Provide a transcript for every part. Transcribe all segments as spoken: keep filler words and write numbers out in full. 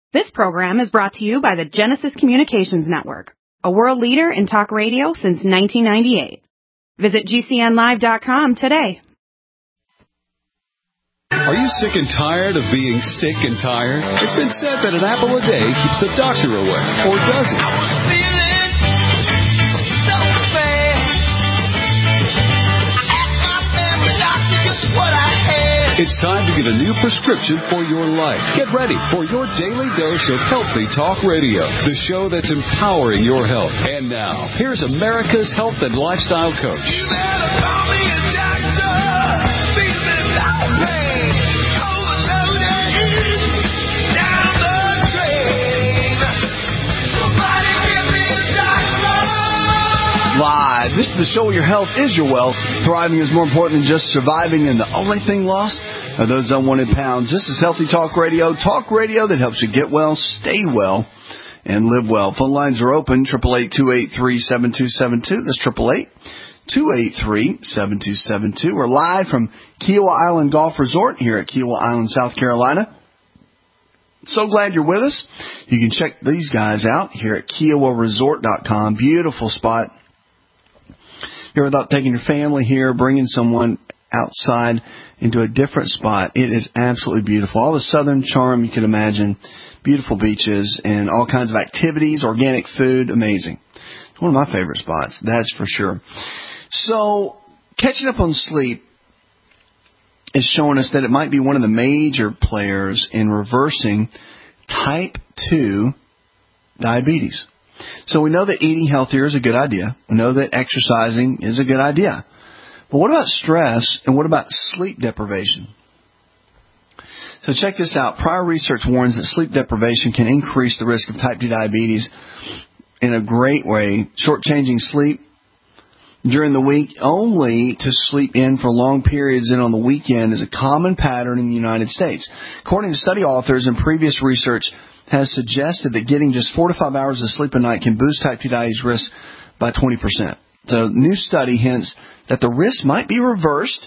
This program is brought to you by the Genesis Communications Network, a world leader in talk radio since nineteen ninety-eight. Visit G C N live dot com today. Are you sick and tired of being sick and tired? It's been said that an apple a day keeps the doctor away, or does it? I was feeling so bad. I asked my family doctor just what I had. It's time to get a new prescription for your life. Get ready for your daily dose of Healthy Talk Radio, the show that's empowering your health. And now, here's America's health and lifestyle coach. You better call me a doctor. Feeling no pain. Overloaded. Down the drain. Somebody give me a doctor. Live. This is the show where your health is your wealth. Thriving is more important than just surviving, and the only thing lost are those unwanted pounds. This is Healthy Talk Radio, talk radio that helps you get well, stay well, and live well. Phone lines are open, eight eight eight, two eight three, seven two seven two. That's eight eight eight, two eight three, seven two seven two. We're live from Kiawah Island Golf Resort here at Kiawah Island, South Carolina. So glad you're with us. You can check these guys out here at Kiawah Resort dot com. Beautiful spot. You ever thought taking your family here, bringing someone outside into a different spot? It is absolutely beautiful. All the southern charm you can imagine. Beautiful beaches and all kinds of activities, organic food. Amazing. It's one of my favorite spots, that's for sure. So, catching up on sleep is showing us that it might be one of the major players in reversing type two diabetes. So we know that eating healthier is a good idea. We know that exercising is a good idea. But what about stress, and what about sleep deprivation? So check this out. Prior research warns that sleep deprivation can increase the risk of type two diabetes in a great way. Shortchanging sleep during the week only to sleep in for long periods and on the weekend is a common pattern in the United States. According to study authors, and previous research has suggested that getting just four to five hours of sleep a night can boost type two diabetes risk by twenty percent. So new study hints that the risk might be reversed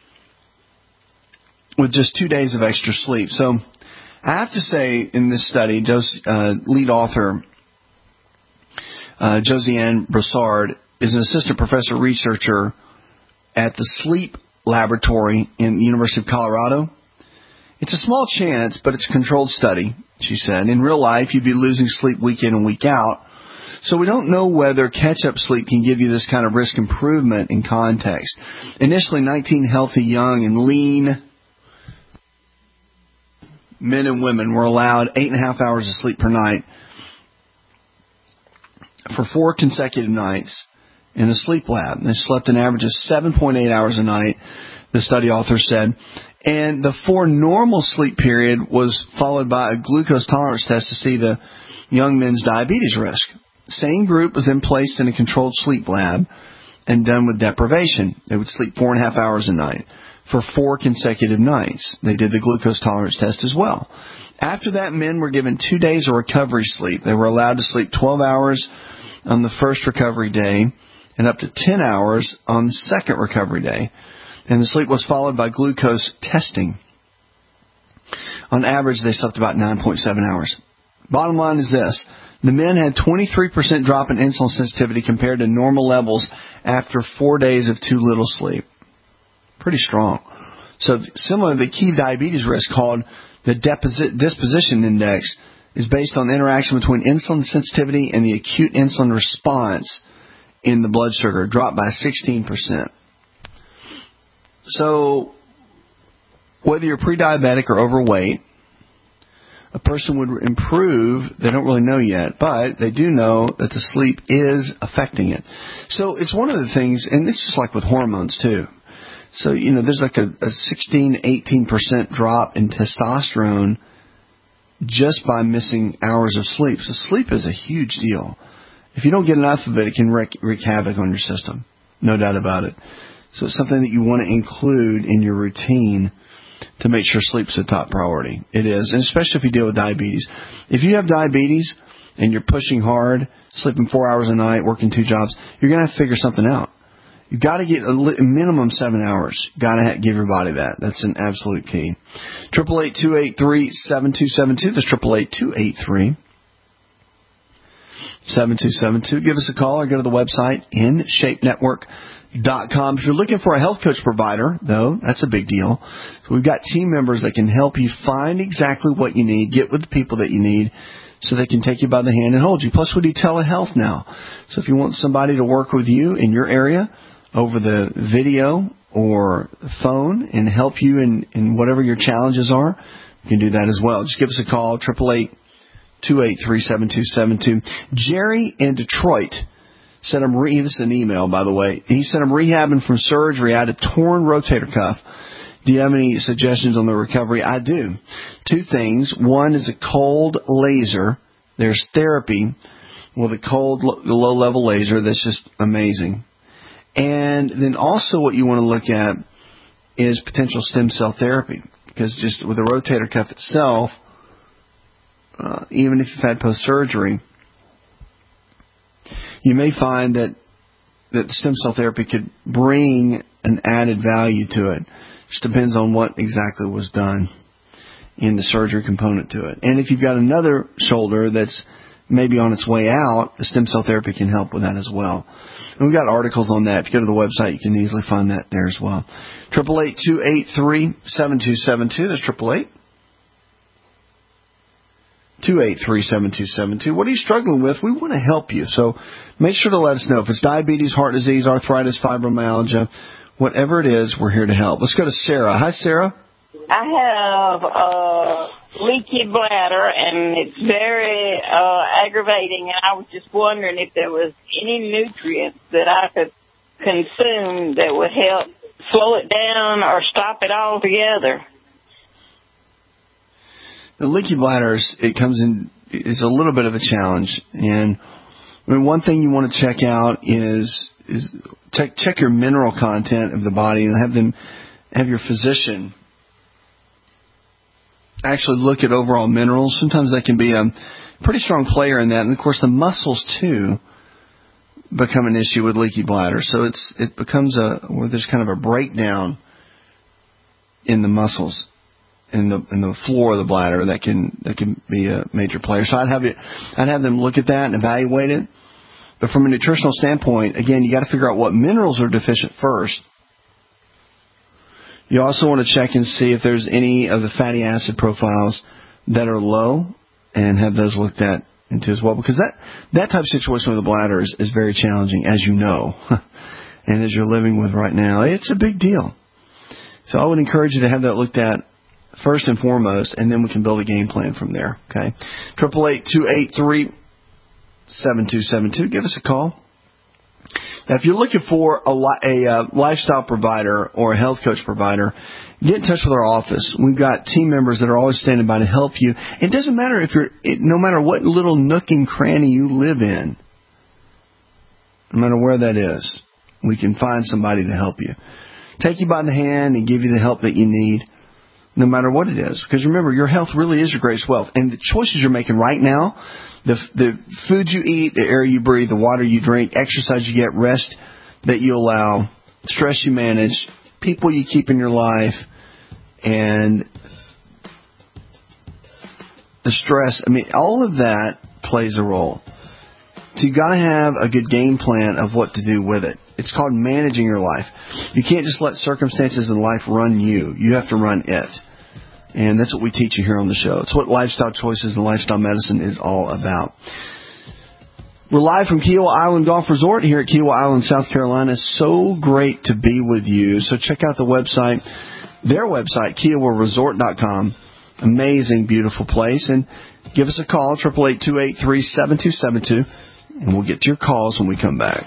with just two days of extra sleep. So I have to say, in this study, Josie, uh, lead author uh, Josiane Broussard is an assistant professor researcher at the Sleep Laboratory in the University of Colorado. It's a small chance, but it's a controlled study, she said. In real life, you'd be losing sleep week in and week out. So we don't know whether catch-up sleep can give you this kind of risk improvement in context. Initially, nineteen healthy, young, and lean men and women were allowed eight and a half hours of sleep per night for four consecutive nights in a sleep lab. They slept an average of seven point eight hours a night, the study author said. And the four normal sleep period was followed by a glucose tolerance test to see the young men's diabetes risk. Same group was then placed in a controlled sleep lab and done with deprivation. They would sleep four and a half hours a night for four consecutive nights. They did the glucose tolerance test as well. After that, men were given two days of recovery sleep. They were allowed to sleep twelve hours on the first recovery day and up to ten hours on the second recovery day. And the sleep was followed by glucose testing. On average, they slept about nine point seven hours. Bottom line is this. The men had twenty-three percent drop in insulin sensitivity compared to normal levels after four days of too little sleep. Pretty strong. So similar, the key diabetes risk called the deposit, disposition index is based on the interaction between insulin sensitivity and the acute insulin response in the blood sugar, dropped by sixteen percent. So whether you're pre-diabetic or overweight, a person would improve. They don't really know yet, but they do know that the sleep is affecting it. So it's one of the things, and this is like with hormones too. So, you know, there's like a, a sixteen, eighteen percent drop in testosterone just by missing hours of sleep. So sleep is a huge deal. If you don't get enough of it, it can wreak, wreak havoc on your system. No doubt about it. So it's something that you want to include in your routine to make sure sleep's a top priority. It is, and especially if you deal with diabetes. If you have diabetes and you're pushing hard, sleeping four hours a night, working two jobs, you're going to have to figure something out. You've got to get a li- minimum seven hours. Got to ha- give your body that. That's an absolute key. Triple eight two eight three seven two seven two. That's triple eight two eight three seven two seven two. Give us a call or go to the website in shape network dot com. If you're looking for a health coach provider, though, that's a big deal. So we've got team members that can help you find exactly what you need, get with the people that you need, so they can take you by the hand and hold you. Plus, we do telehealth now. So if you want somebody to work with you in your area over the video or phone and help you in, in whatever your challenges are, you can do that as well. Just give us a call, triple eight two eight three seven two seven two. Jerry in Detroit said, I'm re- this is an email, by the way. He said, I'm rehabbing from surgery. I had a torn rotator cuff. Do you have any suggestions on the recovery? I do. Two things. One is a cold laser. There's therapy with a cold, low-level laser that's just amazing. And then also what you want to look at is potential stem cell therapy. Because just with the rotator cuff itself, uh, even if you've had post-surgery, you may find that, that stem cell therapy could bring an added value to it. Just depends on what exactly was done in the surgery component to it. And if you've got another shoulder that's maybe on its way out, the stem cell therapy can help with that as well. And we've got articles on that. If you go to the website, you can easily find that there as well. triple eight two eight three seven two seven two. That's triple eight two eight three seven two seven two. What are you struggling with? We want to help you. So make sure to let us know. If it's diabetes, heart disease, arthritis, fibromyalgia, whatever it is, we're here to help. Let's go to Sarah. Hi, Sarah. I have a leaky bladder, and it's very uh, aggravating, and I was just wondering if there was any nutrients that I could consume that would help slow it down or stop it altogether. The leaky bladders, it comes in, is a little bit of a challenge. And I mean, one thing you want to check out is is check check your mineral content of the body and have them have your physician actually look at overall minerals. Sometimes that can be a pretty strong player in that. And of course, the muscles too become an issue with leaky bladder. So it's it becomes a where there's kind of a breakdown in the muscles. In the in the floor of the bladder, that can that can be a major player. So I'd have it, I'd have them look at that and evaluate it. But from a nutritional standpoint, again, you got to figure out what minerals are deficient first. You also want to check and see if there's any of the fatty acid profiles that are low, and have those looked at into as well. Because that that type of situation with the bladder is, is very challenging, as you know, and as you're living with right now, it's a big deal. So I would encourage you to have that looked at first and foremost, and then we can build a game plan from there. Okay, triple eight two eight three seven two seven two. Give us a call. Now, if you're looking for a, a uh, lifestyle provider or a health coach provider, get in touch with our office. We've got team members that are always standing by to help you. It doesn't matter if you're, it, no matter what little nook and cranny you live in, no matter where that is, we can find somebody to help you, take you by the hand, and give you the help that you need. No matter what it is. Because remember, your health really is your greatest wealth. And the choices you're making right now, the the food you eat, the air you breathe, the water you drink, exercise you get, rest that you allow, stress you manage, people you keep in your life, and the stress. I mean, all of that plays a role. So you got to have a good game plan of what to do with it. It's called managing your life. You can't just let circumstances in life run you. You have to run it. And that's what we teach you here on the show. It's what Lifestyle Choices and Lifestyle Medicine is all about. We're live from Kiawah Island Golf Resort here at Kiawah Island, South Carolina. So great to be with you. So check out the website, their website, kiawah resort dot com. Amazing, beautiful place. And give us a call, eight eight eight, two eight three, seven two seven two. And we'll get to your calls when we come back.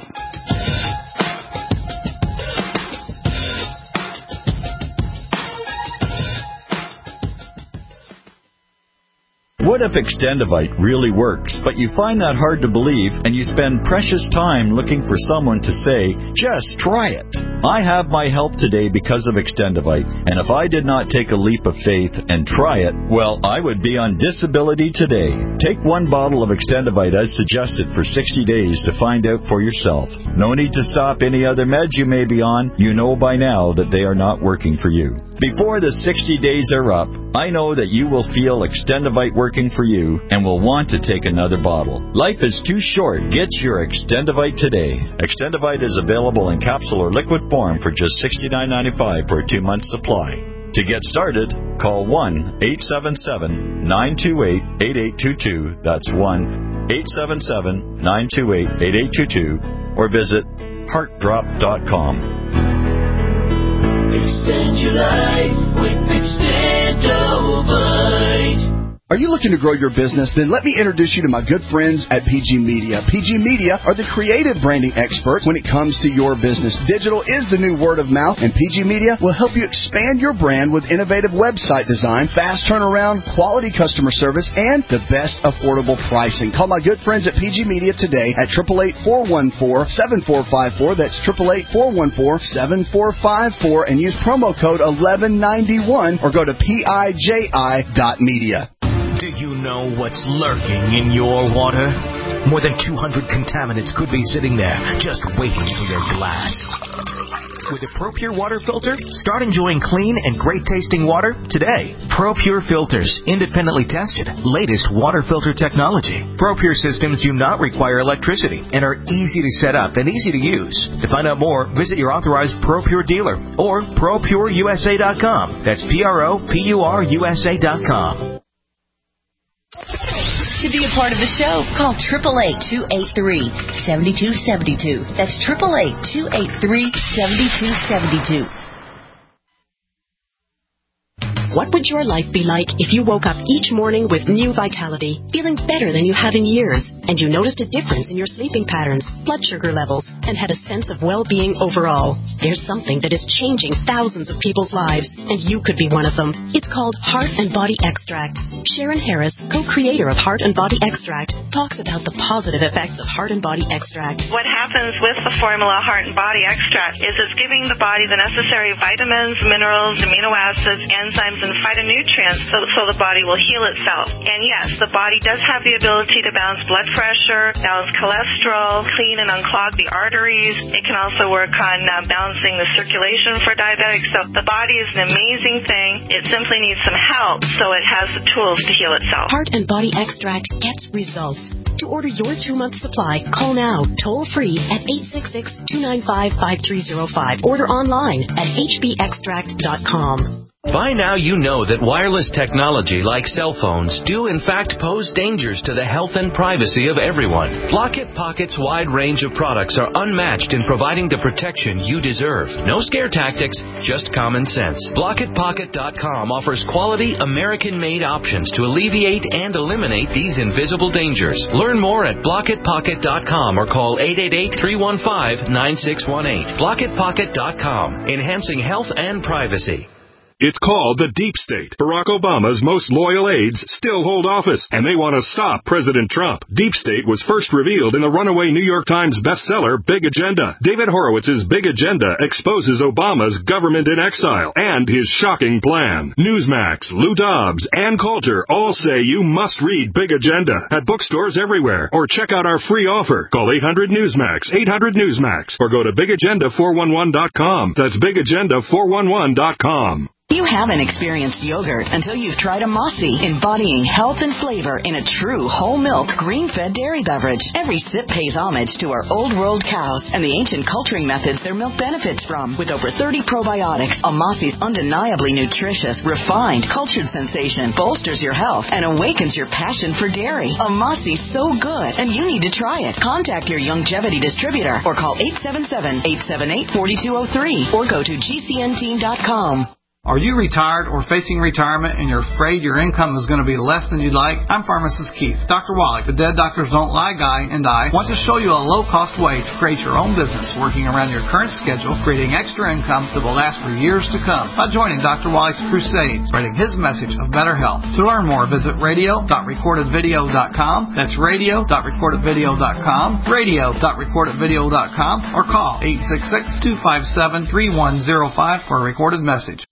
What if Extendivite really works, but you find that hard to believe and you spend precious time looking for someone to say, just try it? I have my help today because of Extendivite, and if I did not take a leap of faith and try it, well, I would be on disability today. Take one bottle of Extendivite as suggested for sixty days to find out for yourself. No need to stop any other meds you may be on. You know by now that they are not working for you. Before the sixty days are up, I know that you will feel Extendivite working for you and will want to take another bottle. Life is too short. Get your Extendivite today. Extendivite is available in capsule or liquid form for just sixty-nine ninety-five for a two-month supply. To get started, call one eight seven seven, nine two eight, eight eight two two. That's one eight seven seven, nine two eight, eight eight two two. Or visit heart drop dot com. Extend your life with Extendivite. Are you looking to grow your business? Then let me introduce you to my good friends at P G Media. P G Media are the creative branding experts when it comes to your business. Digital is the new word of mouth, and P G Media will help you expand your brand with innovative website design, fast turnaround, quality customer service, and the best affordable pricing. Call my good friends at P G Media today at eight eight eight, four one four, seven four five four. That's eight eight eight, four one four, seven four five four, and use promo code eleven ninety-one or go to P I J I dot media. Do you know what's lurking in your water? More than two hundred contaminants could be sitting there, just waiting for your glass. With a ProPure water filter, start enjoying clean and great-tasting water today. ProPure filters, independently tested, latest water filter technology. ProPure systems do not require electricity and are easy to set up and easy to use. To find out more, visit your authorized ProPure dealer or Pro Pure U S A dot com. That's P R O P U R U S A dot com. To be a part of the show, call eight eight eight, two eight three, seven two seven two. That's eight eight eight, two eight three, seven two seven two. What would your life be like if you woke up each morning with new vitality, feeling better than you have in years, and you noticed a difference in your sleeping patterns, blood sugar levels, and had a sense of well-being overall? There's something that is changing thousands of people's lives, and you could be one of them. It's called Heart and Body Extract. Sharon Harris, co-creator of Heart and Body Extract, talks about the positive effects of Heart and Body Extract. What happens with the formula Heart and Body Extract is it's giving the body the necessary vitamins, minerals, amino acids, enzymes, and phytonutrients so, so the body will heal itself. And yes, the body does have the ability to balance blood pressure, balance cholesterol, clean and unclog the arteries. It can also work on uh, balancing the circulation for diabetics. So the body is an amazing thing. It simply needs some help so it has the tools to heal itself. Heart and Body Extract gets results. To order your two-month supply, call now, toll-free at eight six six, two nine five, five three zero five. Order online at h b extract dot com. By now you know that wireless technology like cell phones do in fact pose dangers to the health and privacy of everyone. Block-It Pocket's wide range of products are unmatched in providing the protection you deserve. No scare tactics, just common sense. block it pocket dot com offers quality American-made options to alleviate and eliminate these invisible dangers. Learn more at block it pocket dot com or call eight eight eight, three one five, nine six one eight. block it pocket dot com, enhancing health and privacy. It's called the Deep State. Barack Obama's most loyal aides still hold office, and they want to stop President Trump. Deep State was first revealed in the runaway New York Times bestseller, Big Agenda. David Horowitz's Big Agenda exposes Obama's government in exile and his shocking plan. Newsmax, Lou Dobbs, Ann Coulter all say you must read Big Agenda at bookstores everywhere, or check out our free offer. Call eight hundred Newsmax, eight hundred Newsmax, or go to big agenda four one one dot com. That's big agenda four one one dot com. You haven't experienced yogurt until you've tried a Mossy, embodying health and flavor in a true whole milk, green-fed dairy beverage. Every sip pays homage to our old world cows and the ancient culturing methods their milk benefits from. With over thirty probiotics, a Mossy's undeniably nutritious, refined, cultured sensation bolsters your health and awakens your passion for dairy. A Mossy's so good, and you need to try it. Contact your Youngevity distributor or call eight seven seven, eight seven eight, four two zero three or go to G C N team dot com. Are you retired or facing retirement and you're afraid your income is going to be less than you'd like? I'm Pharmacist Keith. Doctor Wallach, the Dead Doctors Don't Lie guy, and I want to show you a low-cost way to create your own business working around your current schedule, creating extra income that will last for years to come by joining Doctor Wallach's crusades, spreading his message of better health. To learn more, visit radio dot recorded video dot com. That's radio dot recorded video dot com, radio dot recorded video dot com, or call eight six six, two five seven, three one zero five for a recorded message.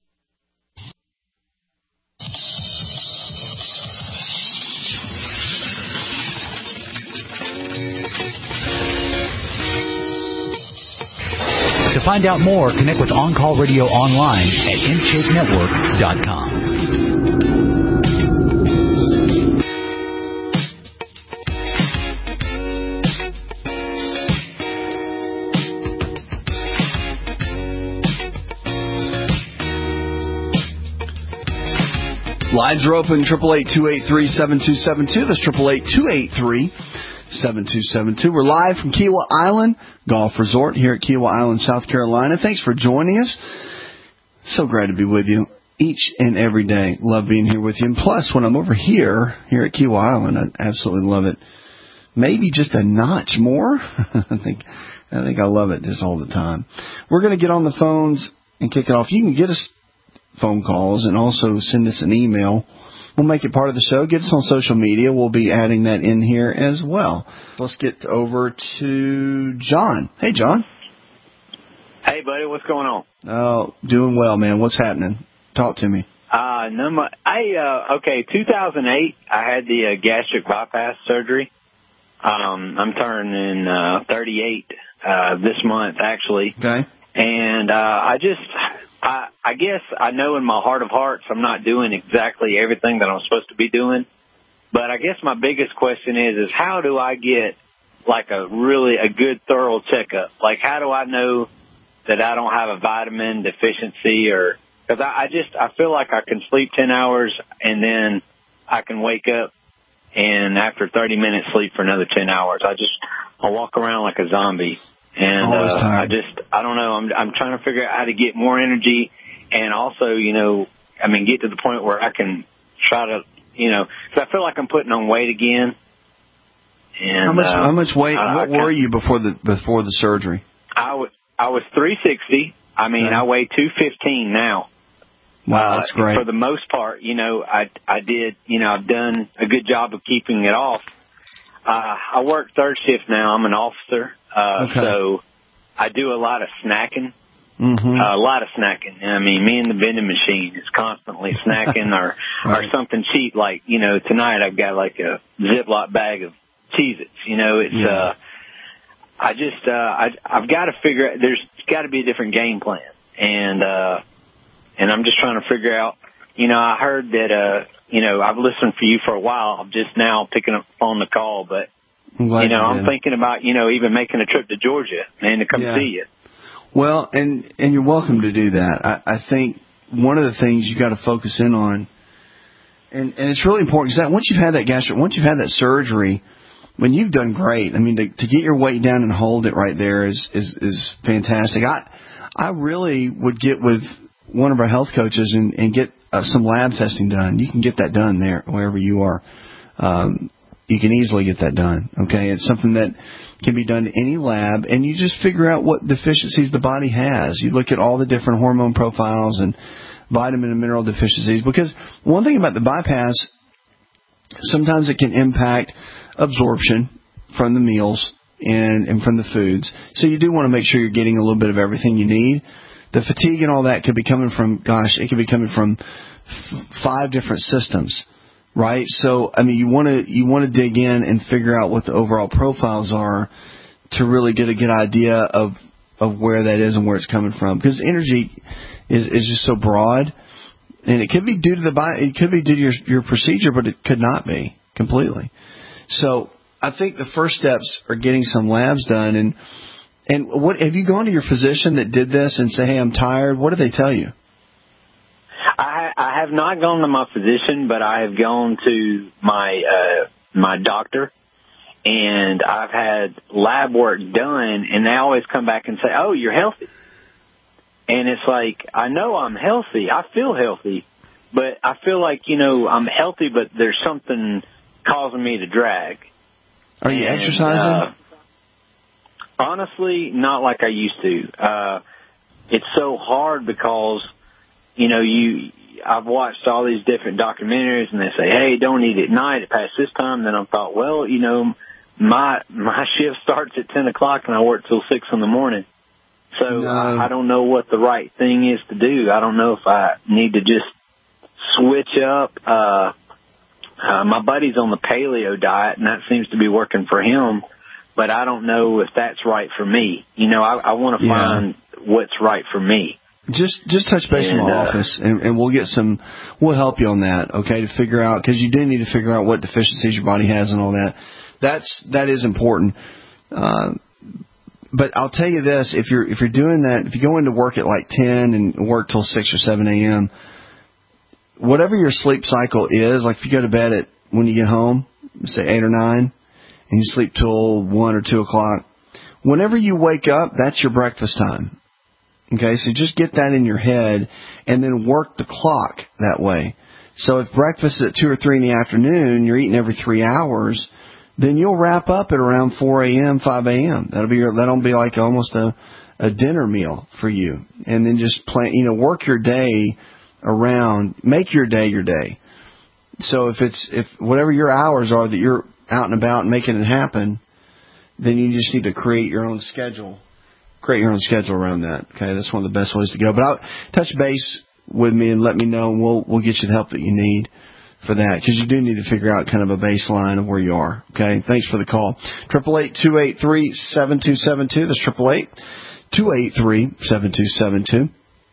To find out more, connect with On Call Radio online at in shape network dot com. Lines are open, triple eight, two eight three, seven two seven two. That's triple eight, two eight three, seven two seven two. We're live from Kiawah Island Golf Resort here at Kiawah Island, South Carolina. Thanks for joining us. So great to be with you each and every day. Love being here with you. And plus, when I'm over here, here at Kiawah Island, I absolutely love it. Maybe just a notch more. I think I think I love it just all the time. We're going to get on the phones and kick it off. You can get us phone calls and also send us an email. We'll make it part of the show. Get us on social media. We'll be adding that in here as well. Let's get over to John. Hey, John. Hey, buddy. What's going on? Oh, doing well, man. What's happening? Talk to me. Uh, no, my, I, uh, okay, two thousand eight, I had the uh, gastric bypass surgery. Um, I'm turning uh, thirty-eight uh, this month, actually. Okay. And uh, I just... I, I guess I know in my heart of hearts I'm not doing exactly everything that I'm supposed to be doing. But I guess my biggest question is, is how do I get like a really a good thorough checkup? Like how do I know that I don't have a vitamin deficiency or because I, I just I feel like I can sleep ten hours and then I can wake up and after thirty minutes sleep for another ten hours. I just I walk around like a zombie. And uh, I just, I don't know, I'm I'm trying to figure out how to get more energy and also, you know, I mean, get to the point where I can try to, you know, because I feel like I'm putting on weight again. And, how much uh, How much weight, I, what I were you before the before the surgery? I was, I was three sixty. I mean, yeah. I weigh two fifteen now. Wow, that's great. Uh, for the most part, you know, I, I did, you know, I've done a good job of keeping it off. Uh, I work third shift now. I'm an officer. Uh, okay. So I do a lot of snacking, mm-hmm. uh, a lot of snacking. I mean, me and the vending machine is constantly snacking or, right. or something cheap. Like, you know, tonight I've got like a Ziploc bag of Cheez-Its. You know, it's, yeah. uh, I just, uh, I, I've got to figure out, there's got to be a different game plan. And, uh, and I'm just trying to figure out, you know, I heard that, uh, you know, I've listened for you for a while. I'm just now picking up on the call, but, you know, you I'm thinking about, you know, even making a trip to Georgia, man, to come yeah. see you. Well, and, and you're welcome to do that. I, I think one of the things you got to focus in on, and, and it's really important because once you've had that gastric, once you've had that surgery, when you've done great, I mean, to, to get your weight down and hold it right there is, is, is fantastic. I, I really would get with one of our health coaches and, and get uh, some lab testing done. You can get that done there, wherever you are. Um, You can easily get that done, okay? It's something that can be done in any lab, and you just figure out what deficiencies the body has. You look at all the different hormone profiles and vitamin and mineral deficiencies, because one thing about the bypass, sometimes it can impact absorption from the meals and, and from the foods. So you do want to make sure you're getting a little bit of everything you need. The fatigue and all that could be coming from, gosh, it could be coming from f- five different systems. Right, so I mean, you want to you want to dig in and figure out what the overall profiles are to really get a good idea of of where that is and where it's coming from. Because energy is is just so broad, and it could be due to the it could be due to your your procedure, but it could not be completely. So I think the first steps are getting some labs done. And and what have you gone to your physician that did this and say, hey, I'm tired? What did they tell you? I, I have not gone to my physician, but I have gone to my uh, my doctor, and I've had lab work done, and they always come back and say, "Oh, you're healthy." And it's like, I know I'm healthy. I feel healthy. But I feel like, you know, I'm healthy, but there's something causing me to drag. Are you and, exercising? Uh, honestly, not like I used to. Uh, it's so hard because, you know, you... I've watched all these different documentaries, and they say, hey, don't eat at night past this time. Then I thought, well, you know, my my shift starts at ten o'clock, and I work till six in the morning. So no. I, I don't know what the right thing is to do. I don't know if I need to just switch up. Uh, uh, my buddy's on the paleo diet, and that seems to be working for him. But I don't know if that's right for me. You know, I, I want to yeah. find what's right for me. Just just touch base and, in my uh, office, and, and we'll get some. We'll help you on that, okay? To figure out, because you do need to figure out what deficiencies your body has and all that. That's that is important. Uh, but I'll tell you this: if you're if you're doing that, if you go into work at like ten and work till six or seven a.m., whatever your sleep cycle is, like if you go to bed at when you get home, say eight or nine, and you sleep till one or two o'clock, whenever you wake up, that's your breakfast time. Okay, so just get that in your head and then work the clock that way. So if breakfast is at two or three in the afternoon, you're eating every three hours, then you'll wrap up at around four a.m., five a.m. That'll be your, that'll be like almost a, a dinner meal for you. And then just plan, you know, work your day around, make your day your day. So if it's, if whatever your hours are that you're out and about and making it happen, then you just need to create your own schedule. Create your own schedule around that. Okay, that's one of the best ways to go. But I'll touch base with me and let me know, and we'll we'll get you the help that you need for that, because you do need to figure out kind of a baseline of where you are. Okay, thanks for the call. Triple eight two eight three seven two seven two. That's triple eight two eight three seven two seven two.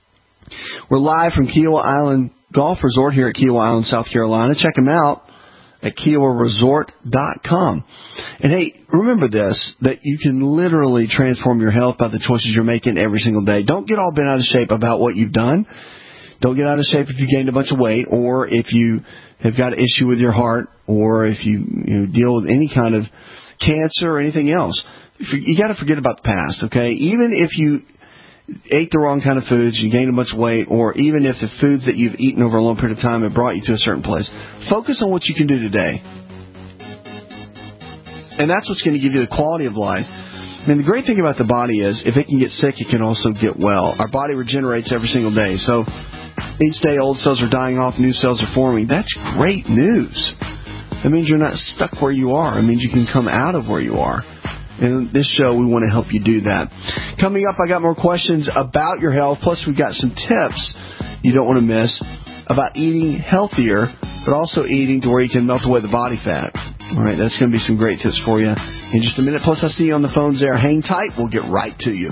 We're live from Kiowa Island Golf Resort here at Kiowa Island, South Carolina. Check them out at Kiowa Resort dot com. And hey, remember this, that you can literally transform your health by the choices you're making every single day. Don't get all bent out of shape about what you've done. Don't get out of shape if you gained a bunch of weight, or if you have got an issue with your heart, or if you, you know, deal with any kind of cancer or anything else. You got to forget about the past, okay? Even if you ate the wrong kind of foods, you gained a bunch of weight, or even if the foods that you've eaten over a long period of time have brought you to a certain place, focus on what you can do today. And that's what's going to give you the quality of life. I mean, the great thing about the body is if it can get sick, it can also get well. Our body regenerates every single day. So each day old cells are dying off, new cells are forming. That's great news. That means you're not stuck where you are. It means you can come out of where you are. And in this show, we want to help you do that. Coming up, I got more questions about your health. Plus, we've got some tips you don't want to miss about eating healthier, but also eating to where you can melt away the body fat. All right, that's going to be some great tips for you in just a minute. Plus, I see you on the phones there. Hang tight. We'll get right to you.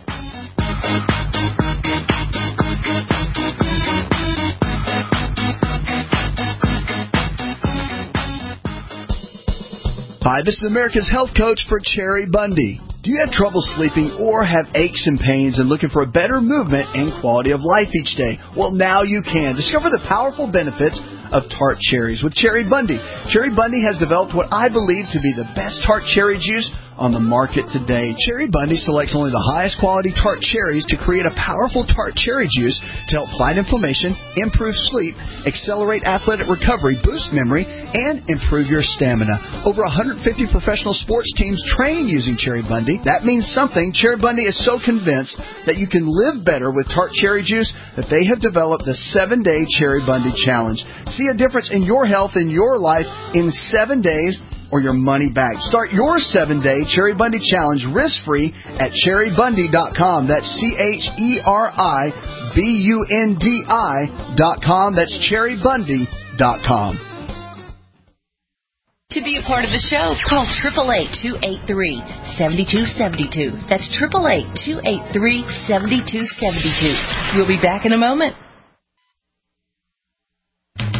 Hi, this is America's Health Coach for Cherry Bundy. Do you have trouble sleeping or have aches and pains and looking for a better movement and quality of life each day? Well, now you can. Discover the powerful benefits of tart cherries with Cherry Bundy. Cherry Bundy has developed what I believe to be the best tart cherry juice on the market today. Cherry Bundy selects only the highest quality tart cherries to create a powerful tart cherry juice to help fight inflammation, improve sleep, accelerate athletic recovery, boost memory, and improve your stamina. Over one hundred fifty professional sports teams train using Cherry Bundy. That means something. Cherry Bundy is so convinced that you can live better with tart cherry juice that they have developed the seven-day Cherry Bundy Challenge. See a difference in your health and your life in seven days or your money back. Start your seven-day Cherry Bundy Challenge risk-free at cherry bundy dot com. That's C H E R I B U N D I dot com. That's cherry bundy dot com. To be a part of the show, call eight eight eight, two eight three, seven two seven two. That's eight eight eight, two eight three, seven two seven two. We'll be back in a moment.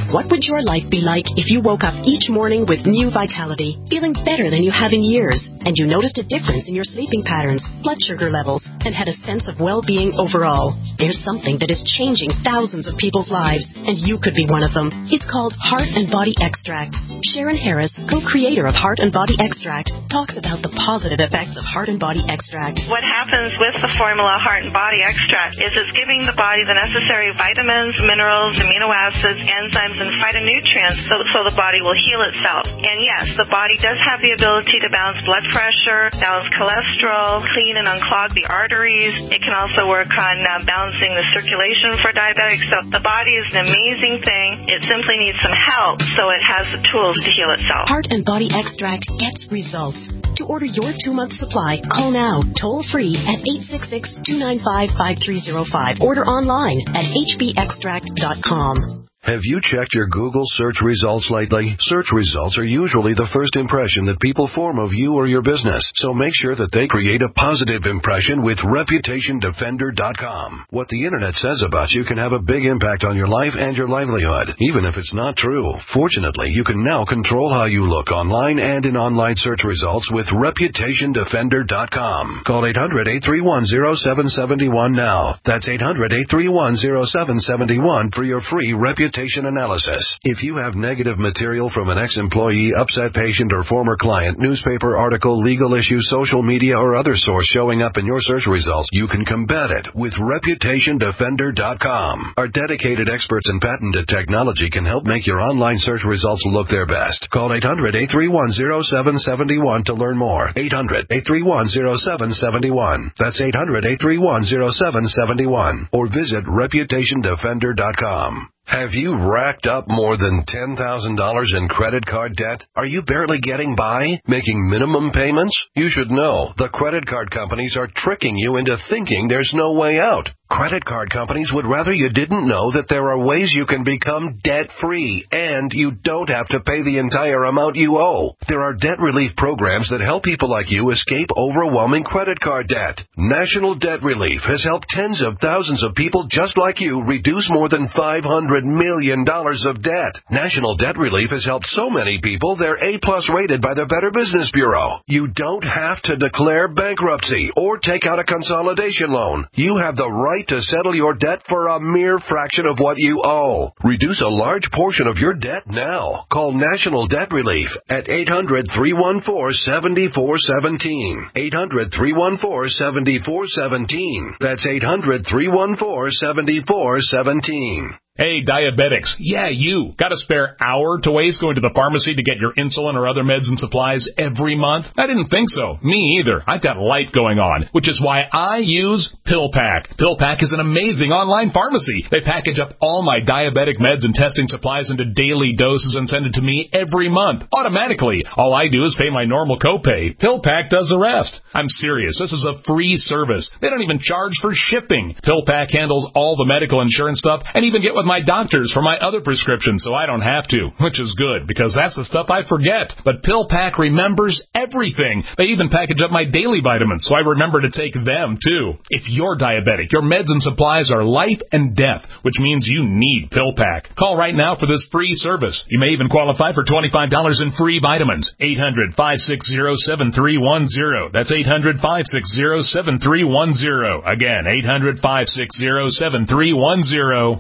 What would your life be like if you woke up each morning with new vitality, feeling better than you have in years, and you noticed a difference in your sleeping patterns, blood sugar levels, and had a sense of well-being overall? There's something that is changing thousands of people's lives, and you could be one of them. It's called Heart and Body Extract. Sharon Harris, co-creator of Heart and Body Extract, talks about the positive effects of Heart and Body Extract. What happens with the formula Heart and Body Extract is it's giving the body the necessary vitamins, minerals, amino acids, enzymes, and phytonutrients so, so the body will heal itself. And yes, the body does have the ability to balance blood pressure, balance cholesterol, clean and unclog the arteries. It can also work on uh, balancing the circulation for diabetics. So the body is an amazing thing. It simply needs some help so it has the tools to heal itself. Heart and Body Extract gets results. To order your two-month supply, call now, toll-free at eight six six, two nine five, five three zero five. Order online at h b extract dot com. Have you checked your Google search results lately? Search results are usually the first impression that people form of you or your business, so make sure that they create a positive impression with reputation defender dot com. What the Internet says about you can have a big impact on your life and your livelihood, even if it's not true. Fortunately, you can now control how you look online and in online search results with reputation defender dot com. Call eight hundred, eight three one, zero seven seven one now. That's eight hundred, eight three one, zero seven seven one for your free reputation analysis. If you have negative material from an ex-employee, upset patient, or former client, newspaper article, legal issue, social media, or other source showing up in your search results, you can combat it with reputation defender dot com. Our dedicated experts in patented technology can help make your online search results look their best. Call eight hundred, eight three one, zero seven seven one to learn more. eight hundred, eight three one, zero seven seven one. That's eight hundred, eight three one, zero seven seven one. Or visit reputation defender dot com. Have you racked up more than ten thousand dollars in credit card debt? Are you barely getting by, making minimum payments? You should know the credit card companies are tricking you into thinking there's no way out. Credit card companies would rather you didn't know that there are ways you can become debt-free, and you don't have to pay the entire amount you owe. There are debt relief programs that help people like you escape overwhelming credit card debt. National Debt Relief has helped tens of thousands of people just like you reduce more than five hundred million dollars of debt. National Debt Relief has helped so many people they're A-plus rated by the Better Business Bureau. You don't have to declare bankruptcy or take out a consolidation loan. You have the right to settle your debt for a mere fraction of what you owe. Reduce a large portion of your debt now. Call National Debt Relief at eight hundred, three one four, seven four one seven. eight hundred, three one four, seven four one seven. That's eight hundred, three one four, seven four one seven. Hey, diabetics. Yeah, you. Got a spare hour to waste going to the pharmacy to get your insulin or other meds and supplies every month? I didn't think so. Me either. I've got life going on, which is why I use PillPack. PillPack is an amazing online pharmacy. They package up all my diabetic meds and testing supplies into daily doses and send it to me every month, automatically. All I do is pay my normal copay. PillPack does the rest. I'm serious. This is a free service. They don't even charge for shipping. PillPack handles all the medical insurance stuff and even get with my doctors for my other prescriptions so I don't have to, which is good because that's the stuff I forget. But PillPack remembers everything. They even package up my daily vitamins so I remember to take them too. If you're diabetic, your meds and supplies are life and death, which means you need PillPack. Call right now for this free service. You may even qualify for twenty-five dollars in free vitamins. eight hundred, five six zero, seven three one zero. That's eight hundred, five six zero, seven three one zero. Again, eight hundred, five six zero, seven three one zero.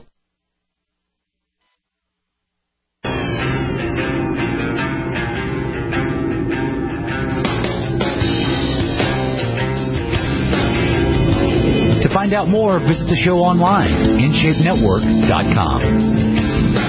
To find out more, visit the show online, in shape network dot com.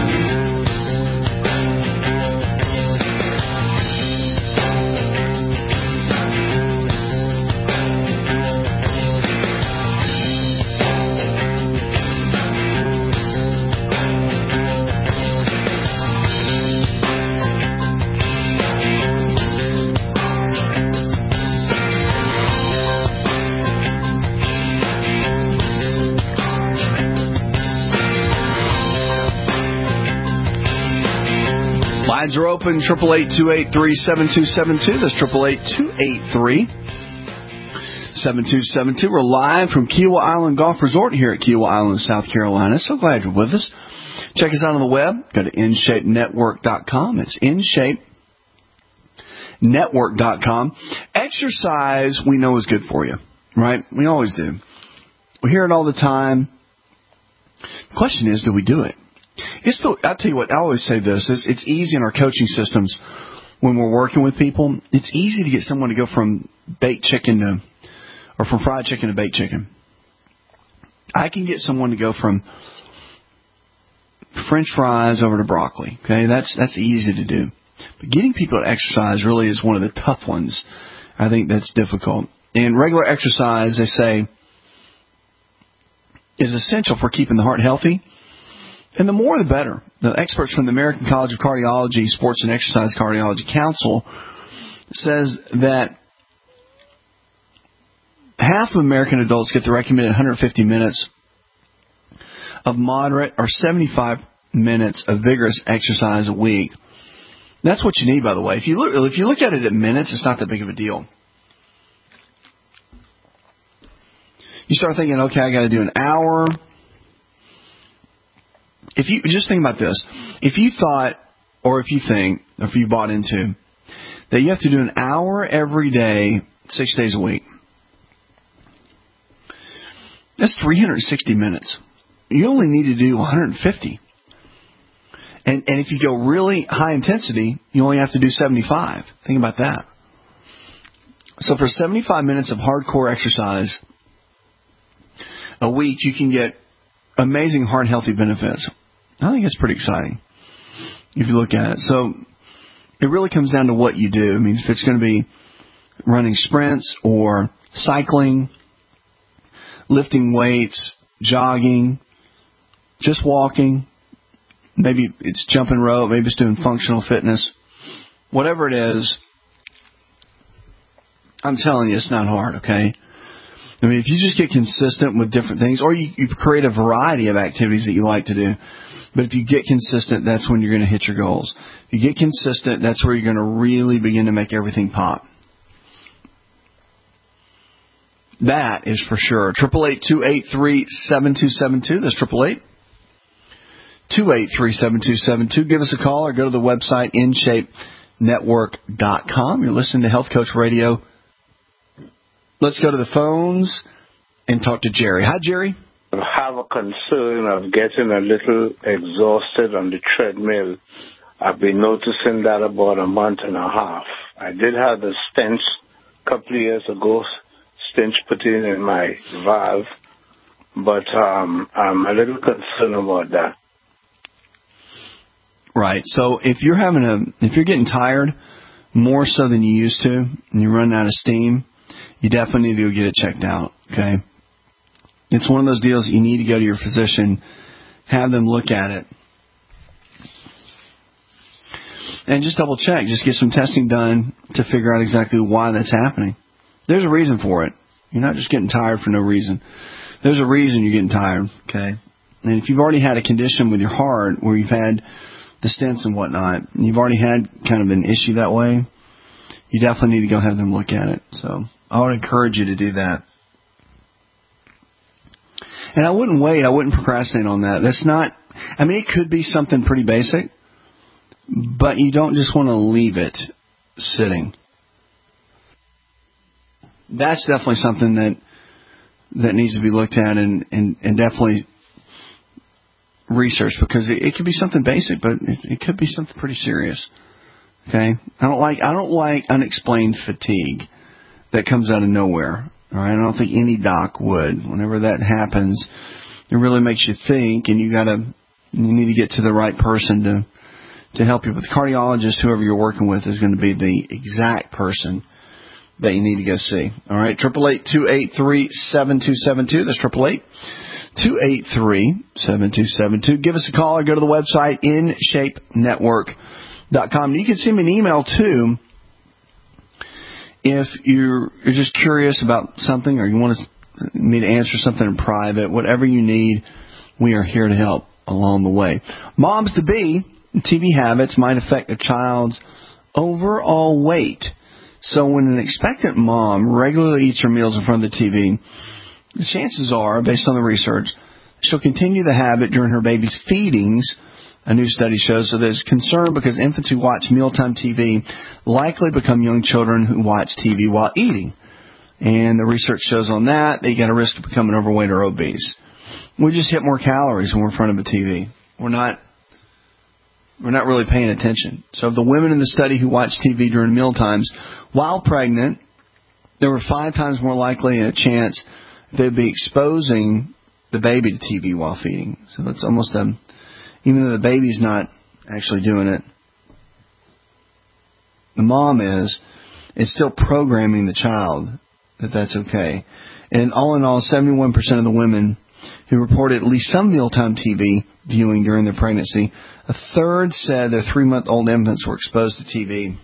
Lines are open, triple eight, two eight three, seven two seven two. That's triple eight, two eight three, seven two seven two. We're live from Kiawah Island Golf Resort here at Kiawah Island, South Carolina. So glad you're with us. Check us out on the web. Go to in shape network dot com. It's in shape network dot com. Exercise, we know, is good for you, right? We always do. We hear it all the time. The question is, do we do it? It's the, I'll tell you what, I always say this. It's, it's easy in our coaching systems when we're working with people. It's easy to get someone to go from baked chicken to, or from fried chicken to baked chicken. I can get someone to go from French fries over to broccoli. Okay, that's that's easy to do. But getting people to exercise really is one of the tough ones. I think that's difficult. And regular exercise, they say, is essential for keeping the heart healthy. And the more, the better. The experts from the American College of Cardiology, Sports and Exercise Cardiology Council says that half of American adults get the recommended one hundred fifty minutes of moderate or seventy-five minutes of vigorous exercise a week. That's what you need, by the way. If you look, if you look at it in minutes, it's not that big of a deal. You start thinking, okay, I got to do an hour. If you just think about this, if you thought, or if you think, or if you bought into that you have to do an hour every day, six days a week, that's three hundred sixty minutes. You only need to do one hundred fifty. And, and if you go really high intensity, you only have to do seventy-five. Think about that. So for seventy-five minutes of hardcore exercise a week, you can get amazing heart healthy benefits. I think it's pretty exciting if you look at it. So it really comes down to what you do. I mean, if it's going to be running sprints or cycling, lifting weights, jogging, just walking, maybe it's jumping rope, maybe it's doing functional fitness, whatever it is, I'm telling you, it's not hard, okay? I mean, if you just get consistent with different things, or you, you create a variety of activities that you like to do, but if you get consistent, that's when you're going to hit your goals. If you get consistent, that's where you're going to really begin to make everything pop. That is for sure. eight eight eight, two eight three, seven two seven two. That's eight eight eight, two eight three, seven two seven two. Give us a call or go to the website in shape network dot com. You're listening to Health Coach Radio. Let's go to the phones and talk to Jerry. Hi, Jerry. I have a concern of getting a little exhausted on the treadmill. I've been noticing that about a month and a half. I did have the stench a couple of years ago, stench put in in my valve, but um, I'm a little concerned about that. Right. So if you're having a, if you're getting tired more so than you used to, and you're running out of steam, you definitely need to go get it checked out. Okay. It's one of those deals that you need to go to your physician, have them look at it, and just double check. Just get some testing done to figure out exactly why that's happening. There's a reason for it. You're not just getting tired for no reason. There's a reason you're getting tired. Okay. And if you've already had a condition with your heart where you've had the stents and whatnot, and you've already had kind of an issue that way, you definitely need to go have them look at it. So I would encourage you to do that. And I wouldn't wait. I wouldn't procrastinate on that. That's not, I mean, it could be something pretty basic, but you don't just want to leave it sitting. That's definitely something that that needs to be looked at and, and, and definitely researched, because it, it could be something basic, but it, it could be something pretty serious. Okay? I don't like I don't like unexplained fatigue that comes out of nowhere. All right? I don't think any doc would. Whenever that happens, it really makes you think, and you gotta you need to get to the right person to to help you. But the cardiologist, whoever you're working with, is going to be the exact person that you need to go see. All right? eight eight eight, two eight three, seven two seven two. That's eight eight eight, two eight three, seven two seven two. Give us a call or go to the website in shape network dot com. You can send me an email too if you're, you're just curious about something, or you want me to answer something in private. Whatever you need, we are here to help along the way. Moms to be, T V habits might affect a child's overall weight. So when an expectant mom regularly eats her meals in front of the T V, the chances are, based on the research, she'll continue the habit during her baby's feedings A new study shows that there's concern because infants who watch mealtime T V likely become young children who watch T V while eating. And the research shows on that, they got a risk of becoming overweight or obese. We just hit more calories when we're in front of a T V. We're not, we're not really paying attention. So of the women in the study who watched T V during meal times while pregnant, there were five times more likely a chance they'd be exposing the baby to T V while feeding. So that's almost a, even though the baby's not actually doing it, the mom is, it's still programming the child that that's okay. And all in all, seventy-one percent of the women who reported at least some mealtime T V viewing during their pregnancy, a third said their three-month-old infants were exposed to T V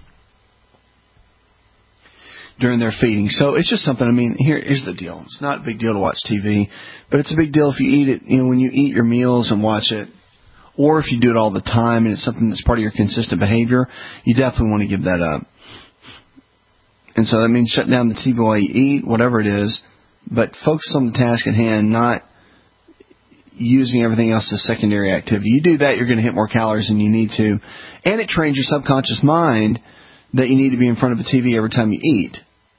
during their feeding. So it's just something, I mean, here is the deal. It's not a big deal to watch T V, but it's a big deal if you eat it, you know, when you eat your meals and watch it, or if you do it all the time and it's something that's part of your consistent behavior, you definitely want to give that up. And so that means shutting down the T V while you eat, whatever it is, but focus on the task at hand, not using everything else as secondary activity. You do that, you're going to hit more calories than you need to. And it trains your subconscious mind that you need to be in front of a T V every time you eat.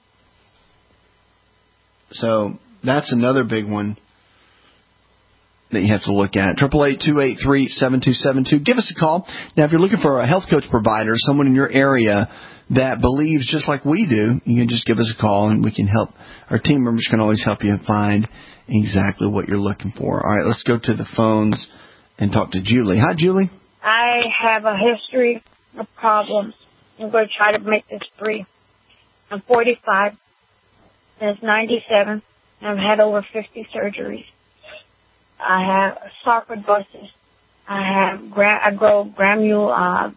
So that's another big one that you have to look at. eight eight eight, two eight three, seven two seven two. Give us a call. Now, if you're looking for a health coach provider, someone in your area that believes just like we do, you can just give us a call and we can help. Our team members can always help you find exactly what you're looking for. All right, let's go to the phones and talk to Julie. Hi, Julie. I have a history of problems. I'm going to try to make this brief. I'm forty-five, and it's ninety-seven, and I've had over fifty surgeries. I have sarcoidosis. I have gra- I grow granulomas.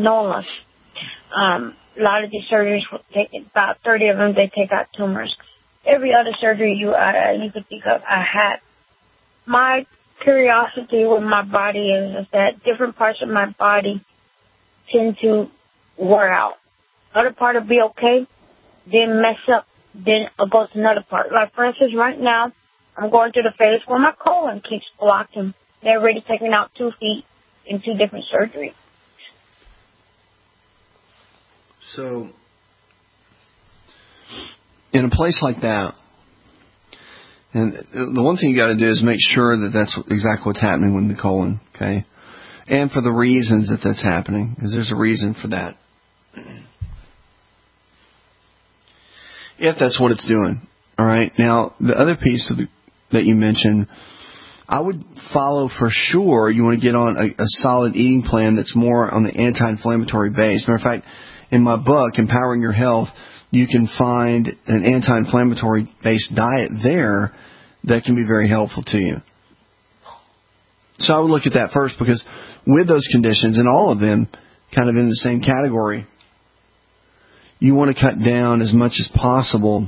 Um, a lot of these surgeries will take about thirty of them. They take out tumors. Every other surgery you uh, you could think of, I had. My curiosity with my body is, is that different parts of my body tend to wear out. Other part will be okay, then mess up, then I'll go to another part. Like, for instance, right now, I'm going through the phase where my colon keeps blocking. They're already taking out two feet in two different surgeries. So, in a place like that, and the one thing you got to do is make sure that that's exactly what's happening with the colon, okay? And for the reasons that that's happening, because there's a reason for that. If that's what it's doing, all right? Now, the other piece of the, that you mentioned, I would follow for sure. You want to get on a, a solid eating plan that's more on the anti-inflammatory base. Matter of fact, in my book, Empowering Your Health, you can find an anti-inflammatory based diet there that can be very helpful to you. So I would look at that first, because with those conditions, and all of them kind of in the same category, you want to cut down as much as possible.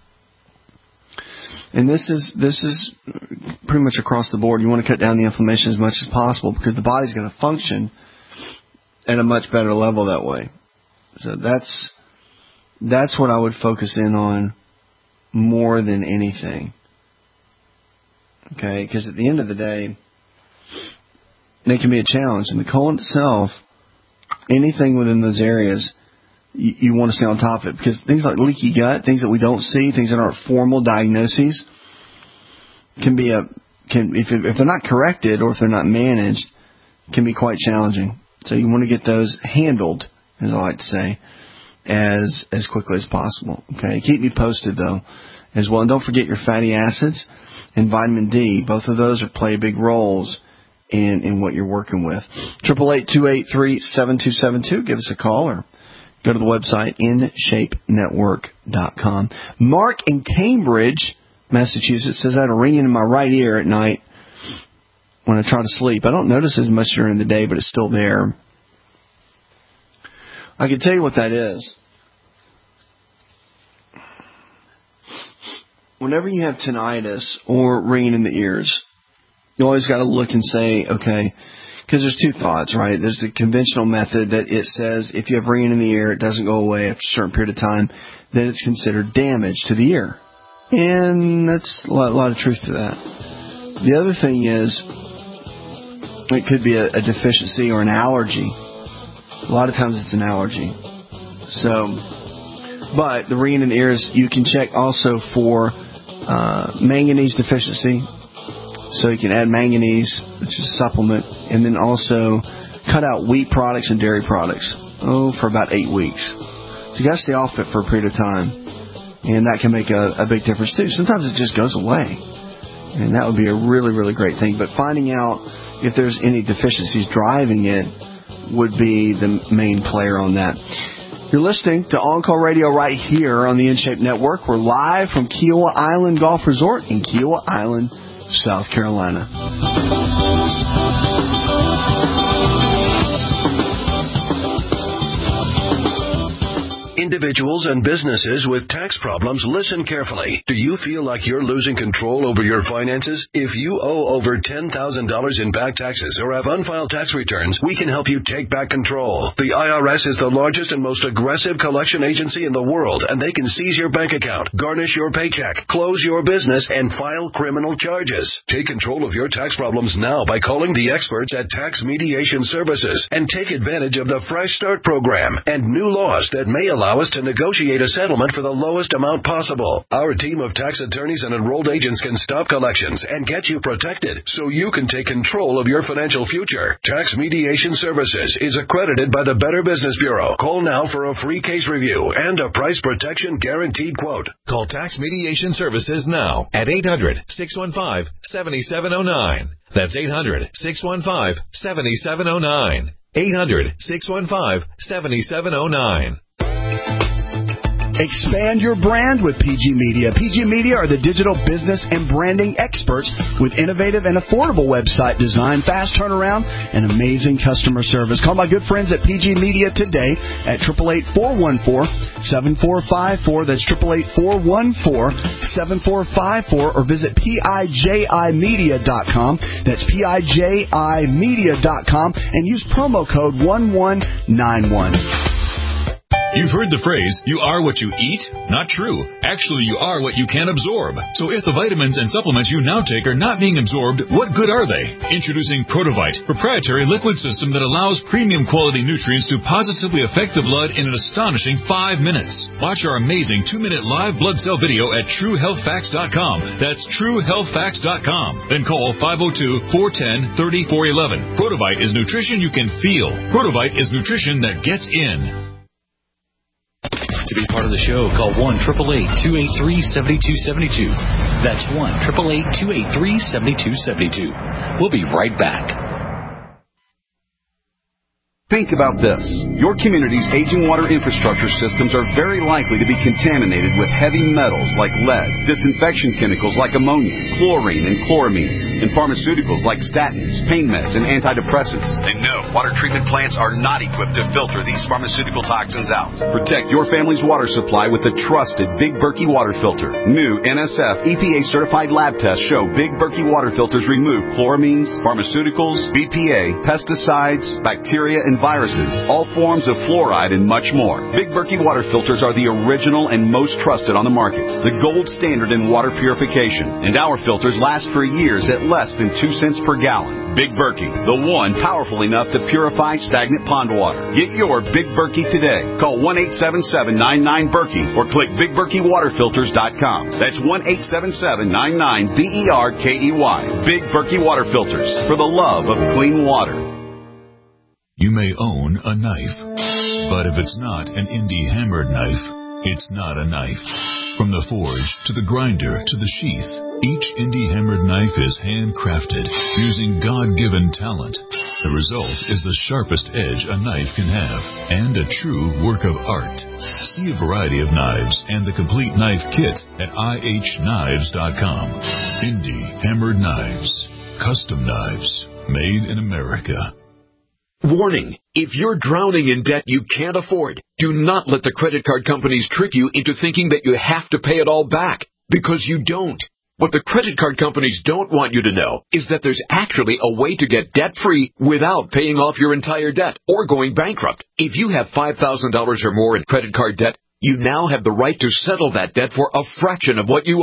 And this is this is pretty much across the board. You want to cut down the inflammation as much as possible, because the body's going to function at a much better level that way. So that's that's what I would focus in on more than anything. Okay, because at the end of the day, it can be a challenge. And the colon itself, anything within those areas, you, you want to stay on top of it. Because things like leaky gut, things that we don't see, things that aren't formal diagnoses, can be a can if if they're not corrected or if they're not managed, can be quite challenging. So you want to get those handled, as I like to say, as as quickly as possible. Okay, keep me posted though, as well. And don't forget your fatty acids and vitamin D. Both of those are play big roles in in what you're working with. Triple eight two eight three seven two seven two. Give us a call or go to the website in shape network dot com. Mark in Cambridge, Massachusetts says I had a ringing in my right ear at night when I try to sleep. I don't notice as much during the day, but it's still there. I can tell you what that is. Whenever you have tinnitus or ringing in the ears, you always got to look and say, okay, because there's two thoughts, right? There's the conventional method that it says if you have ringing in the ear, it doesn't go away after a certain period of time, then it's considered damage to the ear. And that's a lot, a lot of truth to that. The other thing is, it could be a, a deficiency or an allergy. A lot of times it's an allergy. So, but the renin ears, you can check also for uh, manganese deficiency. So you can add manganese, which is a supplement, and then also cut out wheat products and dairy products. Oh, for about eight weeks. So you got to stay off it for a period of time, and that can make a, a big difference too. Sometimes it just goes away, and that would be a really, really great thing. But finding out if there's any deficiencies driving it would be the main player on that. You're listening to On Call Radio right here on the InShape Network. We're live from Kiowa Island Golf Resort in Kiowa Island, South Carolina. Individuals and businesses with tax problems, listen carefully. Do you feel like you're losing control over your finances? If you owe over ten thousand dollars in back taxes or have unfiled tax returns, we can help you take back control. The I R S is the largest and most aggressive collection agency in the world, and they can seize your bank account, garnish your paycheck, close your business, and file criminal charges. Take control of your tax problems now by calling the experts at Tax Mediation Services and take advantage of the Fresh Start program and new laws that may allow us to negotiate a settlement for the lowest amount possible. Our team of tax attorneys and enrolled agents can stop collections and get you protected so you can take control of your financial future. Tax Mediation Services is accredited by the Better Business Bureau. Call now for a free case review and a price protection guaranteed quote. Call Tax Mediation Services now at eight hundred, six one five, seven seven zero nine. That's eight hundred, six one five, seven seven zero nine. eight hundred, six one five, seven seven zero nine. Expand your brand with P G Media. P G Media are the digital business and branding experts with innovative and affordable website design, fast turnaround, and amazing customer service. Call my good friends at P G Media today at eight eight eight, four one four, seven four five four. That's eight eight eight, four one four, seven four five four, or visit P I J I media dot com. That's P I J I media dot com and use promo code one one nine one. You've heard the phrase, you are what you eat? Not true. Actually, you are what you can absorb. So if the vitamins and supplements you now take are not being absorbed, what good are they? Introducing Protovite, proprietary liquid system that allows premium quality nutrients to positively affect the blood in an astonishing five minutes. Watch our amazing two-minute live blood cell video at true health facts dot com. That's true health facts dot com. Then call five oh two, four one zero, three four one one. Protovite is nutrition you can feel. Protovite is nutrition that gets in. To be part of the show, call one eight eight eight, two eight three, seven two seven two. That's one eight eight eight, two eight three, seven two seven two. We'll be right back. Think about this. Your community's aging water infrastructure systems are very likely to be contaminated with heavy metals like lead, disinfection chemicals like ammonia, chlorine and chloramines, and pharmaceuticals like statins, pain meds, and antidepressants. And no, water treatment plants are not equipped to filter these pharmaceutical toxins out. Protect your family's water supply with the trusted Big Berkey water filter. New N S F E P A certified lab tests show Big Berkey water filters remove chloramines, pharmaceuticals, B P A, pesticides, bacteria, and viruses, all forms of fluoride, and much more. Big Berkey water filters are the original and most trusted on the market, the gold standard in water purification, and our filters last for years at less than two cents per gallon. Big Berkey, the one powerful enough to purify stagnant pond water. Get your Big Berkey today. Call one eight seven seven, nine nine, Berkey or click big berkey water filters dot com. That's one eight seven seven, nine nine, B E R K E Y. Big Berkey water filters, for the love of clean water. You may own a knife, but if it's not an indie hammered knife, it's not a knife. From the forge to the grinder to the sheath, each indie hammered knife is handcrafted using God-given talent. The result is the sharpest edge a knife can have and a true work of art. See a variety of knives and the complete knife kit at I H knives dot com. Indie hammered knives, custom knives, made in America. Warning, if you're drowning in debt you can't afford, do not let the credit card companies trick you into thinking that you have to pay it all back, because you don't. What the credit card companies don't want you to know is that there's actually a way to get debt-free without paying off your entire debt or going bankrupt. If you have five thousand dollars or more in credit card debt, you now have the right to settle that debt for a fraction of what you owe.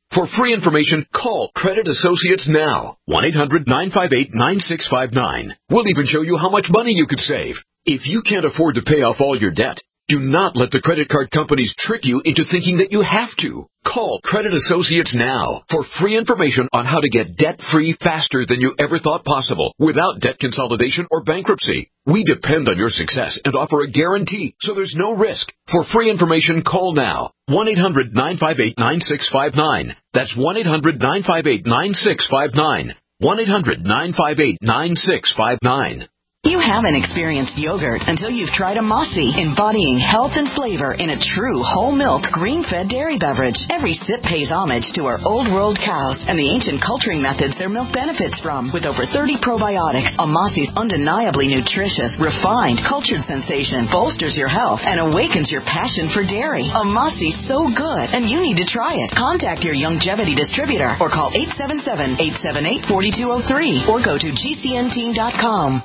For free information, call Credit Associates now. one eight hundred nine five eight nine six five nine. We'll even show you how much money you could save. If you can't afford to pay off all your debt, do not let the credit card companies trick you into thinking that you have to. Call Credit Associates now for free information on how to get debt-free faster than you ever thought possible without debt consolidation or bankruptcy. We depend on your success and offer a guarantee, so there's no risk. For free information, call now. one eight hundred nine five eight nine six five nine. That's one eight hundred nine five eight nine six five nine. one eight hundred nine five eight nine six five nine. You haven't experienced yogurt until you've tried a Mossy, embodying health and flavor in a true whole milk, green-fed dairy beverage. Every sip pays homage to our old world cows and the ancient culturing methods their milk benefits from. With over thirty probiotics, a Mossy's undeniably nutritious, refined, cultured sensation bolsters your health and awakens your passion for dairy. A Mossy's so good, and you need to try it. Contact your Youngevity distributor or call eight seven seven, eight seven eight, four two zero three or go to G C N team dot com.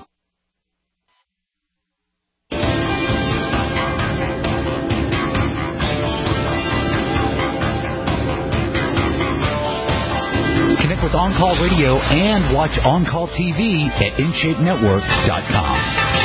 Connect with On-Call Radio and watch On-Call T V at in shape network dot com.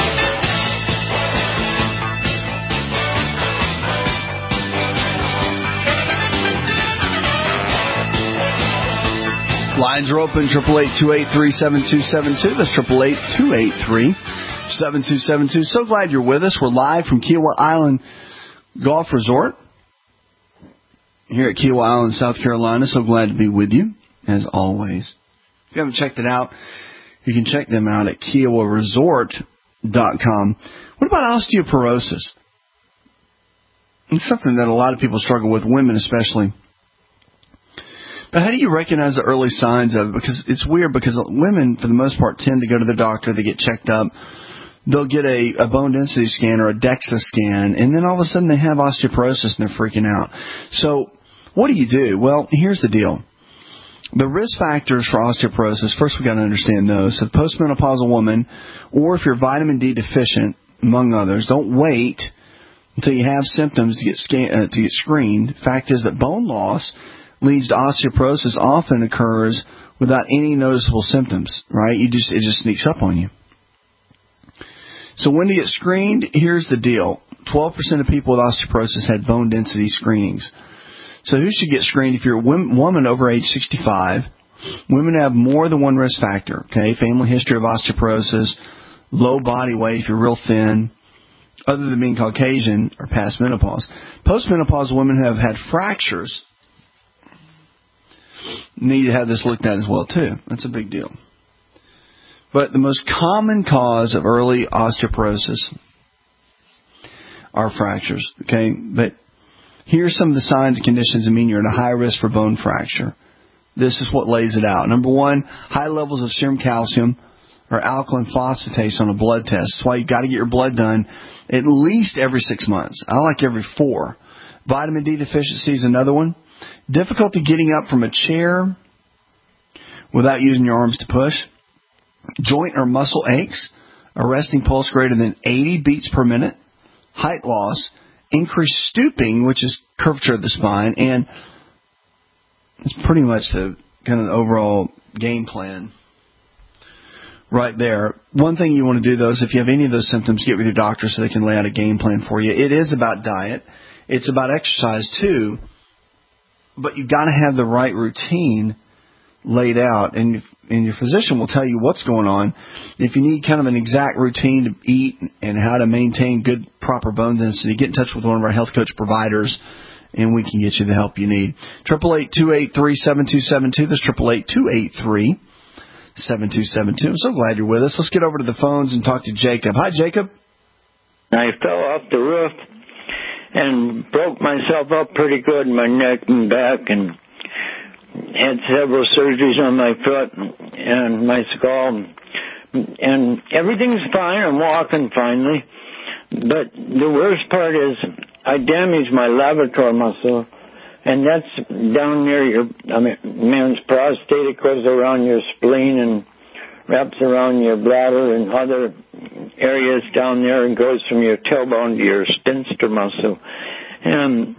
Lines are open, triple eight two eight three seven two seven two. That's triple eight two eight three seven two seven two. So glad you're with us. We're live from Kiowa Island Golf Resort here at Kiowa Island, South Carolina. So glad to be with you, as always. If you haven't checked it out, you can check them out at Kiowa Resort dot com. What about osteoporosis? It's something that a lot of people struggle with, women especially. But how do you recognize the early signs of it? Because it's weird, because women, for the most part, tend to go to the doctor. They get checked up. They'll get a, a bone density scan or a DEXA scan, and then all of a sudden they have osteoporosis and they're freaking out. So what do you do? Well, here's the deal. The risk factors for osteoporosis, first we've got to understand those. So the postmenopausal woman, or if you're vitamin D deficient, among others, don't wait until you have symptoms to get, scan, uh, to get screened. Fact is that bone loss leads to osteoporosis often occurs without any noticeable symptoms, right? You just it just sneaks up on you. So when to get screened? Here's the deal. twelve percent of people with osteoporosis had bone density screenings. So who should get screened? If you're a woman over age sixty-five, women have more than one risk factor, okay? Family history of osteoporosis, low body weight if you're real thin, other than being Caucasian or past menopause. Postmenopausal women have had fractures. Need to have this looked at as well, too. That's a big deal. But the most common cause of early osteoporosis are fractures, okay? But here's some of the signs and conditions that mean you're at a high risk for bone fracture. This is what lays it out. Number one, high levels of serum calcium or alkaline phosphatase on a blood test. That's why you've got to get your blood done at least every six months. I like every four. Vitamin D deficiency is another one. Difficulty getting up from a chair without using your arms to push. Joint or muscle aches. A resting pulse greater than eighty beats per minute. Height loss. Increased stooping, which is curvature of the spine. And it's pretty much the kind of the overall game plan right there. One thing you want to do, though, is if you have any of those symptoms, get with your doctor so they can lay out a game plan for you. It is about diet. It's about exercise, too. But you've got to have the right routine laid out, and, if, and your physician will tell you what's going on. If you need kind of an exact routine to eat and how to maintain good, proper bone density, get in touch with one of our health coach providers, and we can get you the help you need. triple eight two eight three seven two seven two. That's triple eight two eight three seven two seven two. I'm so glad you're with us. Let's get over to the phones and talk to Jacob. Hi, Jacob. I fell off the roof and broke myself up pretty good in my neck and back, and had several surgeries on my foot and my skull, and everything's fine. I'm walking finally, but the worst part is I damaged my levator muscle, and that's down near your, I mean, man's prostate. It goes around your spleen and wraps around your bladder and other areas down there, and goes from your tailbone to your sphincter muscle. And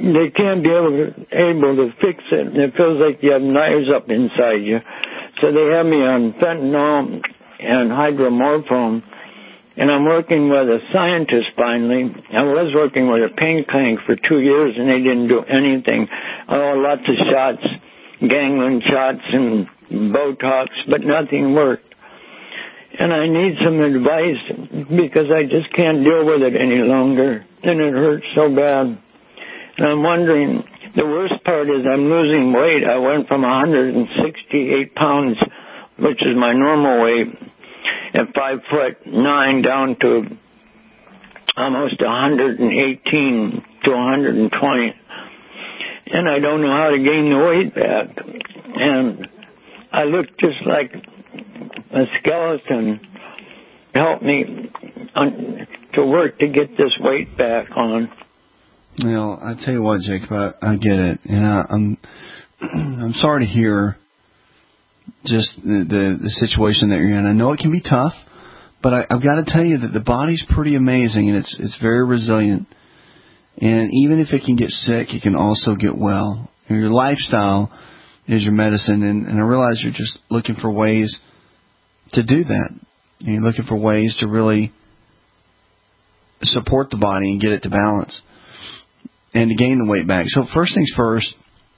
they can't be able to, able to fix it. It feels like you have knives up inside you. So they have me on fentanyl and hydromorphone, and I'm working with a scientist finally. I was working with a pain clinic for two years, and they didn't do anything. Oh, lots of shots, ganglion shots and Botox, but nothing worked. And I need some advice because I just can't deal with it any longer, and it hurts so bad. And I'm wondering, the worst part is I'm losing weight. I went from one hundred sixty-eight pounds, which is my normal weight, at five foot nine, down to almost one hundred eighteen to one hundred twenty. And I don't know how to gain the weight back. And I look just like a skeleton. Help me on, to work to get this weight back on. You know, I tell you what, Jacob, I, I get it, and I, I'm I'm sorry to hear just the, the the situation that you're in. I know it can be tough, but I, I've got to tell you that the body's pretty amazing, and it's it's very resilient. And even if it can get sick, it can also get well. Your lifestyle is your medicine, and, and I realize you're just looking for ways to do that. You're looking for ways to really support the body and get it to balance and to gain the weight back. So first things first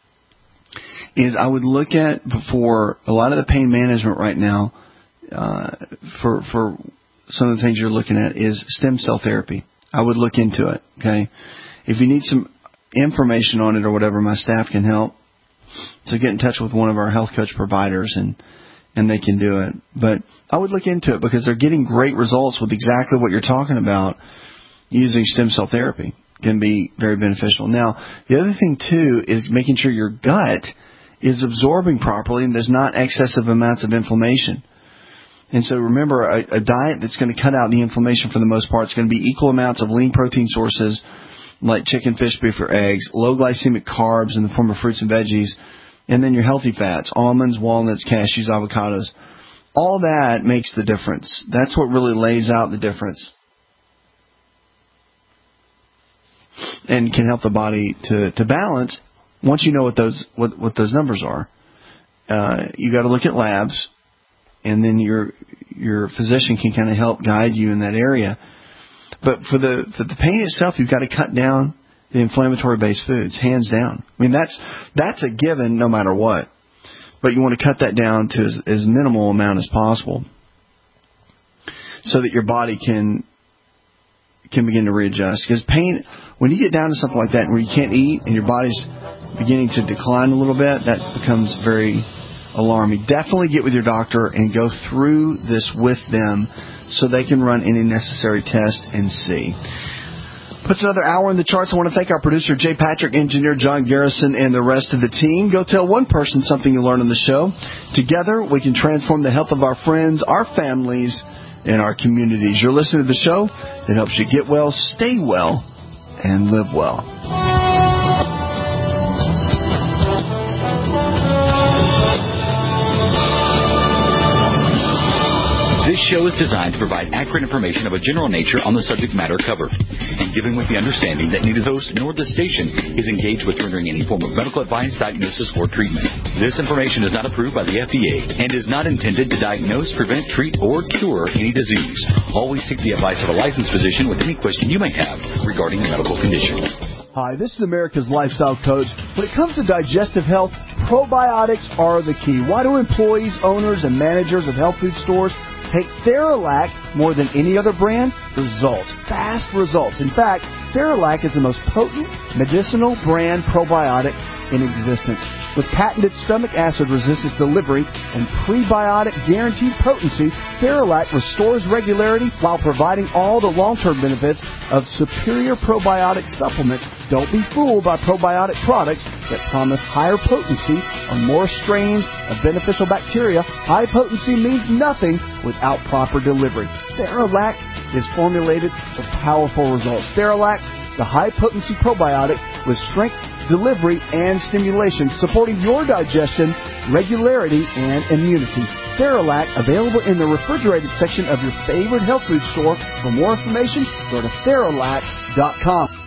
is I would look at, before a lot of the pain management right now, uh, for for some of the things you're looking at is stem cell therapy. I would look into it, okay? If you need some information on it or whatever, my staff can help. So get in touch with one of our health coach providers and, and they can do it. But I would look into it because they're getting great results with exactly what you're talking about using stem cell therapy. Can be very beneficial. Now, the other thing, too, is making sure your gut is absorbing properly and there's not excessive amounts of inflammation. And so remember, a, a diet that's going to cut out the inflammation for the most part is going to be equal amounts of lean protein sources like chicken, fish, beef, or eggs, low glycemic carbs in the form of fruits and veggies, and then your healthy fats, almonds, walnuts, cashews, avocados. All that makes the difference. That's what really lays out the difference and can help the body to, to balance. Once you know what those what, what those numbers are, uh, you got to look at labs, and then your your physician can kind of help guide you in that area. But for the for the pain itself, you've got to cut down the inflammatory-based foods, hands down. I mean, that's that's a given no matter what. But you want to cut that down to as, as minimal amount as possible, so that your body can can begin to readjust. Because pain, when you get down to something like that where you can't eat and your body's beginning to decline a little bit, that becomes very alarming. Definitely get with your doctor and go through this with them so they can run any necessary tests and see. Puts another hour in the charts. I want to thank our producer, Jay Patrick, engineer John Garrison, and the rest of the team. Go tell one person something you learned on the show. Together, we can transform the health of our friends, our families, and our communities. You're listening to the show that helps you get well, stay well, and live well. This show is designed to provide accurate information of a general nature on the subject matter covered, and given with the understanding that neither the host nor the station is engaged with rendering any form of medical advice, diagnosis, or treatment. This information is not approved by the F D A and is not intended to diagnose, prevent, treat, or cure any disease. Always seek the advice of a licensed physician with any question you may have regarding a medical condition. Hi, this is America's Lifestyle Coach. When it comes to digestive health, probiotics are the key. Why do employees, owners, and managers of health food stores take Theralac more than any other brand? Results. Fast results. In fact, Theralac is the most potent medicinal brand probiotic in existence. With patented stomach acid resistance delivery and prebiotic guaranteed potency, Theralac restores regularity while providing all the long-term benefits of superior probiotic supplements. Don't be fooled by probiotic products that promise higher potency or more strains of beneficial bacteria. High potency means nothing without proper delivery. Theralac is formulated for powerful results. Theralac, the high-potency probiotic with strength, delivery, and stimulation, supporting your digestion, regularity, and immunity. Theralac, available in the refrigerated section of your favorite health food store. For more information, go to Theralac dot com.